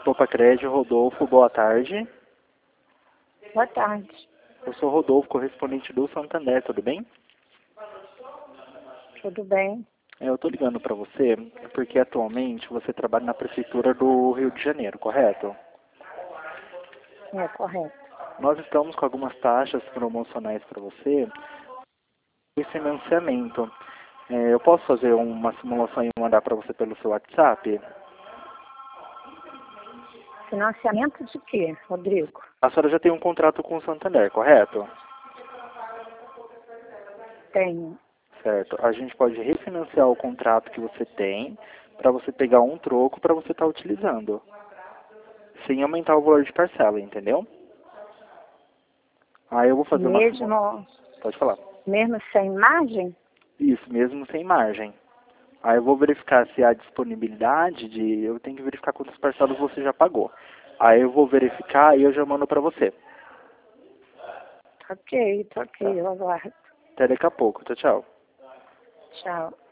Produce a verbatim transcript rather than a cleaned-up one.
Opa Crédito, Rodolfo, boa tarde. Boa tarde. Eu sou Rodolfo, correspondente do Santander, tudo bem? Tudo bem? É, Eu estou ligando para você porque atualmente você trabalha na Prefeitura do Rio de Janeiro, correto? É correto. Nós estamos com algumas taxas promocionais para você e financiamento. É, eu posso fazer uma simulação e mandar para você pelo seu WhatsApp? Financiamento de quê, Rodrigo? A senhora já tem um contrato com o Santander, correto? Tenho. Certo. A gente pode refinanciar o contrato que você tem para você pegar um troco para você estar utilizando, sem aumentar o valor de parcela, entendeu? Aí eu vou fazer uma simulação. Mesmo, Pode falar. mesmo sem margem? Isso, mesmo sem margem. Aí eu vou verificar se há disponibilidade de... Eu tenho que verificar quantas parcelas você já pagou. Aí eu vou verificar e eu já mando para você. Ok, tá Tá? ok, eu aguardo. Até daqui a pouco. Tchau, tchau. Tchau.